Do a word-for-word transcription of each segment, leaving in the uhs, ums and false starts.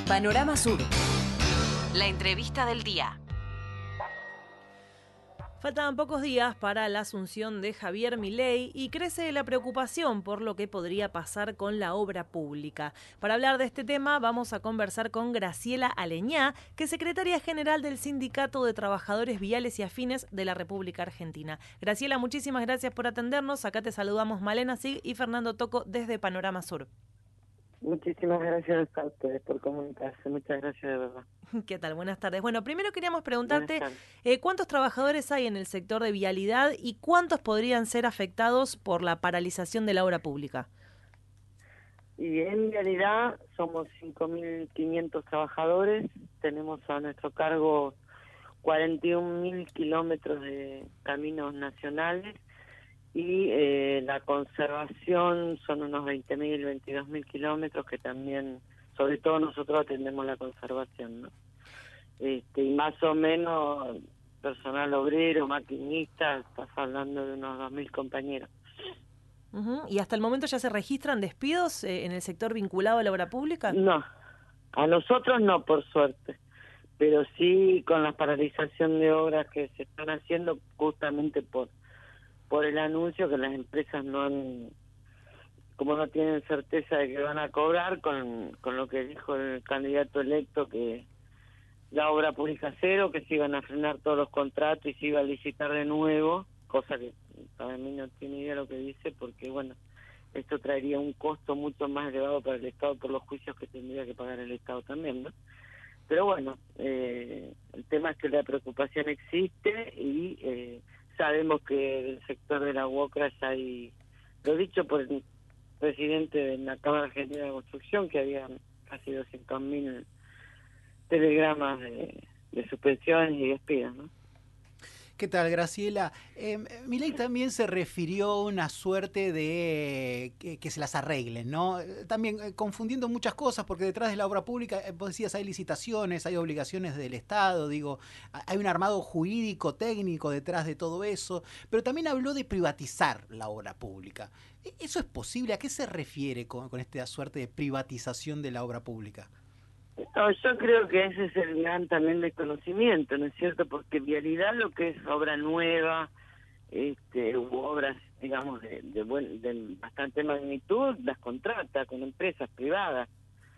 Panorama Sur. La entrevista del día. Faltan pocos días para la asunción de Javier Milei y crece la preocupación por lo que podría pasar con la obra pública. Para hablar de este tema vamos a conversar con Graciela Aleñá, que es secretaria general del Sindicato de Trabajadores Viales y Afines de la República Argentina. Graciela, muchísimas gracias por atendernos. Acá te saludamos Malena Sig y Fernando Toco desde Panorama Sur. Muchísimas gracias a ustedes por comunicarse, muchas gracias de verdad. ¿Qué tal? Buenas tardes. Bueno, primero queríamos preguntarte eh, ¿cuántos trabajadores hay en el sector de vialidad y cuántos podrían ser afectados por la paralización de la obra pública? Y en realidad somos cinco mil quinientos trabajadores, tenemos a nuestro cargo cuarenta y un mil kilómetros de caminos nacionales y eh, la conservación son unos veinte mil, veintidós mil kilómetros que también, sobre todo nosotros atendemos la conservación, ¿no? Este, y más o menos personal obrero, maquinista, estás hablando de unos dos mil compañeros. Uh-huh. ¿Y hasta el momento ya se registran despidos eh, en el sector vinculado a la obra pública? No, a nosotros no, por suerte, pero sí con la paralización de obras que se están haciendo justamente por por el anuncio que las empresas no han, como no tienen certeza de que van a cobrar, con, con lo que dijo el candidato electo, que la obra pública cero, que se iban a frenar todos los contratos y se iba a licitar de nuevo, cosa que para mí no tiene idea de lo que dice, porque bueno, esto traería un costo mucho más elevado para el Estado por los juicios que tendría que pagar el Estado también, ¿no? Pero bueno, eh, el tema es que la preocupación existe y eh, sabemos que del sector de la UOCRA ya hay, lo dicho por el presidente de la Cámara Argentina de Construcción, que había casi doscientos mil telegramas de, de suspensiones y despidos, ¿no? ¿Qué tal, Graciela? Eh, Milei también se refirió a una suerte de que, que se las arreglen, ¿no? También eh, confundiendo muchas cosas, porque detrás de la obra pública, eh, vos decías, hay licitaciones, hay obligaciones del Estado, digo, hay un armado jurídico, técnico detrás de todo eso, pero también habló de privatizar la obra pública. ¿Eso es posible? ¿A qué se refiere con, con esta suerte de privatización de la obra pública? No, yo creo que ese es el gran también desconocimiento, ¿no es cierto? Porque vialidad, lo que es obra nueva, este, u obras, digamos, de, de, buen, de bastante magnitud, las contrata con empresas privadas.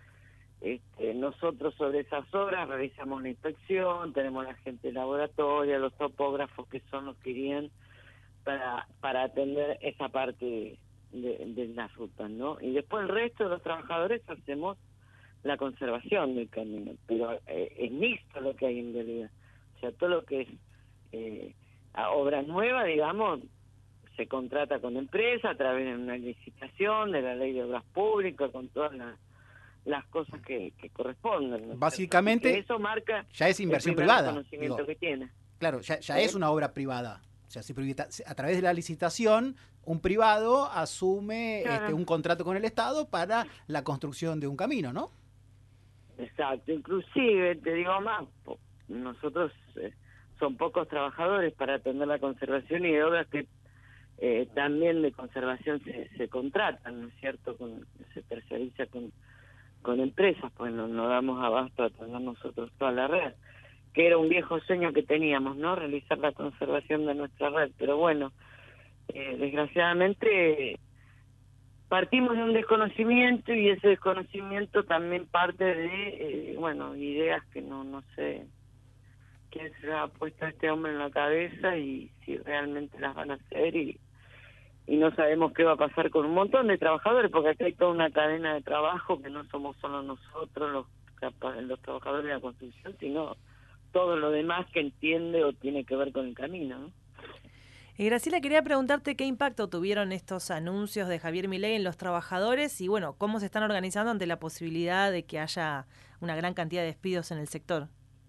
Este, nosotros sobre esas obras realizamos la inspección, tenemos la gente de laboratorio, los topógrafos que son los que irían para, para atender esa parte de, de, de las rutas, ¿no? Y después el resto de los trabajadores hacemos la conservación del camino, pero eh, es mixto lo que hay en realidad. O sea, todo lo que es eh, a obra nueva, digamos, se contrata con empresa a través de una licitación, de la ley de obras públicas, con todas las, las cosas que, que corresponden, ¿no? Básicamente, eso marca ya es inversión privada. Conocimiento Digo, que tiene. Claro, ya, ya ¿Eh? es una obra privada. O sea, se privata, a través de la licitación, un privado asume Claro. este, un contrato con el Estado para la construcción de un camino, ¿no? Exacto, inclusive, te digo más, nosotros eh, son pocos trabajadores para atender la conservación y de obras que eh, también de conservación se, se contratan, ¿no es cierto? Con, se terceriza con, con empresas, pues no, no damos abasto a atender nosotros toda la red, que era un viejo sueño que teníamos, ¿no? Realizar la conservación de nuestra red, pero bueno, eh, desgraciadamente partimos de un desconocimiento y ese desconocimiento también parte de, eh, bueno, ideas que no no sé quién se ha puesto a este hombre en la cabeza y si realmente las van a hacer y, y no sabemos qué va a pasar con un montón de trabajadores, porque acá hay toda una cadena de trabajo que no somos solo nosotros los, los trabajadores de la construcción, sino todo lo demás que entiende o tiene que ver con el camino, ¿no? Eh, Graciela, quería preguntarte qué impacto tuvieron estos anuncios de Javier Milei en los trabajadores y, bueno, cómo se están organizando ante la posibilidad de que haya una gran cantidad de despidos en el sector.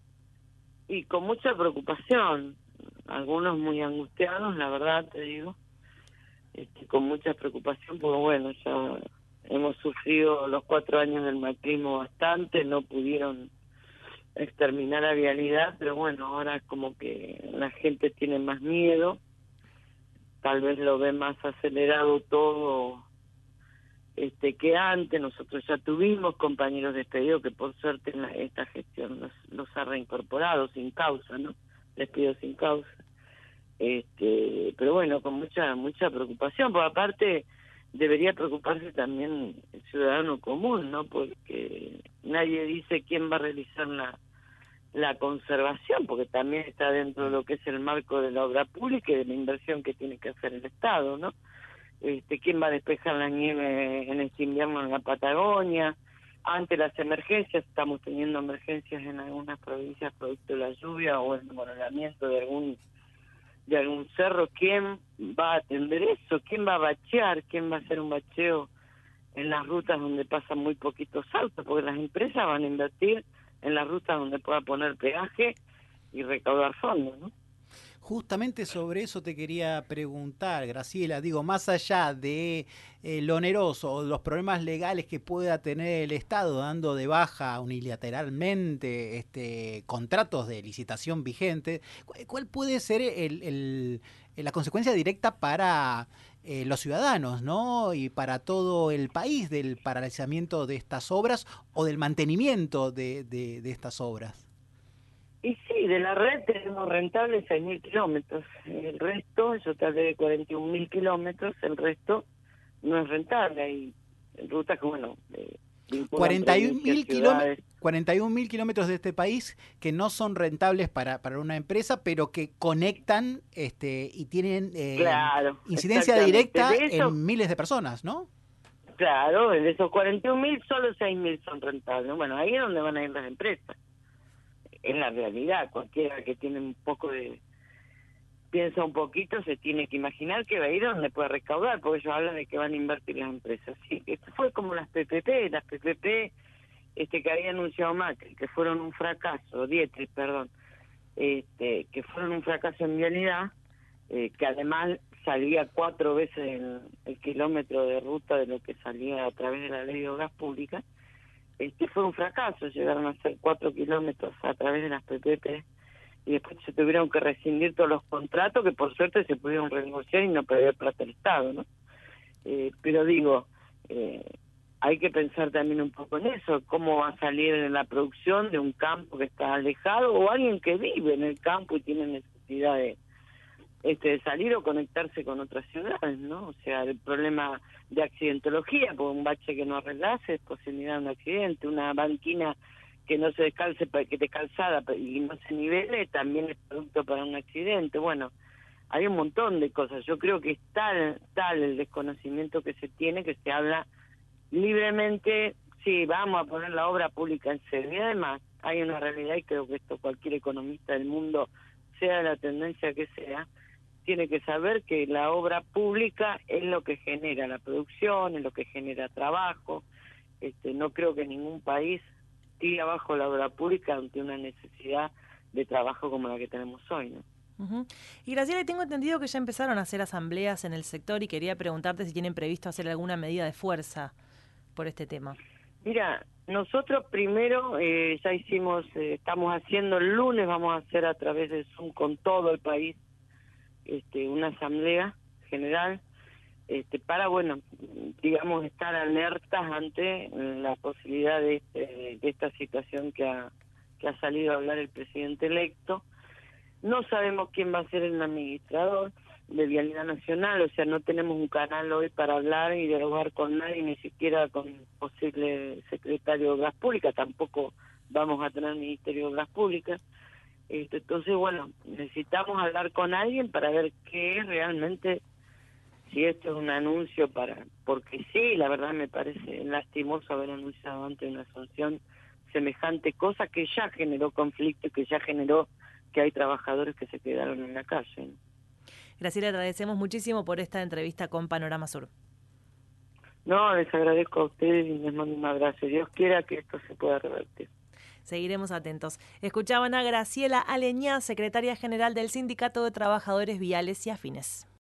Y con mucha preocupación, algunos muy angustiados, la verdad te digo, este, con mucha preocupación, porque bueno, ya hemos sufrido los cuatro años del macrismo bastante, no pudieron exterminar la vialidad, pero bueno, ahora como que la gente tiene más miedo, tal vez lo ve más acelerado todo este, que antes. Nosotros ya tuvimos compañeros despedidos que por suerte en la, esta gestión los, los ha reincorporado sin causa, ¿no? Despidos sin causa. Este, pero bueno, con mucha mucha preocupación, porque aparte debería preocuparse también el ciudadano común, ¿no? Porque nadie dice quién va a realizar la, la conservación, porque también está dentro de lo que es el marco de la obra pública y de la inversión que tiene que hacer el Estado, ¿no? Este, quién va a despejar la nieve en este invierno en la Patagonia. Ante las emergencias, estamos teniendo emergencias en algunas provincias producto de la lluvia o el desmoronamiento de algún de algún cerro. ¿Quién va a atender eso? ¿Quién va a bachear? ¿Quién va a hacer un bacheo en las rutas donde pasan muy poquitos autos? Porque las empresas van a invertir en las rutas donde pueda poner peaje y recaudar fondos, ¿no? Justamente sobre eso te quería preguntar, Graciela. Digo, más allá de eh, lo oneroso o los problemas legales que pueda tener el Estado dando de baja unilateralmente este, contratos de licitación vigentes, ¿cuál puede ser el, el, la consecuencia directa para eh, los ciudadanos, ¿no? Y para todo el país del paralizamiento de estas obras o del mantenimiento de, de, de estas obras? Y sí, de la red tenemos rentables seis mil kilómetros. El resto, yo te hablé de cuarenta y un mil kilómetros, el resto no es rentable. Hay rutas que, bueno, eh, cuarenta y un mil kilómetros, cuarenta y un mil kilómetros de este país que no son rentables para, para una empresa, pero que conectan este y tienen eh, claro, incidencia directa eso, en miles de personas, ¿no? Claro, de esos cuarenta y un mil, solo seis mil son rentables. Bueno, ahí es donde van a ir las empresas. Es la realidad. Cualquiera que tiene un poco de piensa un poquito se tiene que imaginar que va a ir donde puede recaudar, porque ellos hablan de que van a invertir las empresas. Sí, esto fue como las P P P, las P P P este que había anunciado Macri, que fueron un fracaso, Dietrich, perdón, este que fueron un fracaso en vialidad, eh, que además salía cuatro veces el, el kilómetro de ruta de lo que salía a través de la ley de obras públicas. Este fue un fracaso, llegaron a hacer cuatro kilómetros a través de las P P P y después se tuvieron que rescindir todos los contratos que por suerte se pudieron renegociar y no perder plata el Estado, ¿no? Eh, pero digo, eh, hay que pensar también un poco en eso, cómo va a salir en la producción de un campo que está alejado o alguien que vive en el campo y tiene necesidad de este de salir o conectarse con otras ciudades, ¿no? O sea, el problema de accidentología, porque un bache que no arreglase es posibilidad de un accidente, una banquina que no se descalce, que te calzada y no se nivele, también es producto para un accidente. Bueno, hay un montón de cosas. Yo creo que es tal, tal el desconocimiento que se tiene que se habla libremente, sí, vamos a poner la obra pública en serio. Y además hay una realidad, y creo que esto cualquier economista del mundo, sea la tendencia que sea, tiene que saber que la obra pública es lo que genera la producción, es lo que genera trabajo. Este, no creo que ningún país tire abajo la obra pública ante una necesidad de trabajo como la que tenemos hoy, ¿no? Uh-huh. Y Graciela, tengo entendido que ya empezaron a hacer asambleas en el sector y quería preguntarte si tienen previsto hacer alguna medida de fuerza por este tema. Mira, nosotros primero eh, ya hicimos, eh, estamos haciendo el lunes, vamos a hacer a través de Zoom con todo el país este, una asamblea general este, para, bueno, digamos, estar alertas ante la posibilidad de, este, de esta situación que ha, que ha salido a hablar el presidente electo. No sabemos quién va a ser el administrador de Vialidad Nacional, o sea, no tenemos un canal hoy para hablar y dialogar con nadie, ni siquiera con el posible secretario de Obras Públicas, tampoco vamos a tener Ministerio de Obras Públicas. Este, entonces, bueno, necesitamos hablar con alguien para ver qué es realmente, si esto es un anuncio para, porque sí, la verdad me parece lastimoso haber anunciado antes una sanción semejante cosa que ya generó conflicto, que ya generó que hay trabajadores que se quedaron en la calle, ¿no? Graciela, agradecemos muchísimo por esta entrevista con Panorama Sur. No, les agradezco a ustedes y les mando un abrazo. Dios quiera que esto se pueda revertir. Seguiremos atentos. Escuchaban a Graciela Aleñá, secretaria general del Sindicato de Trabajadores Viales y Afines.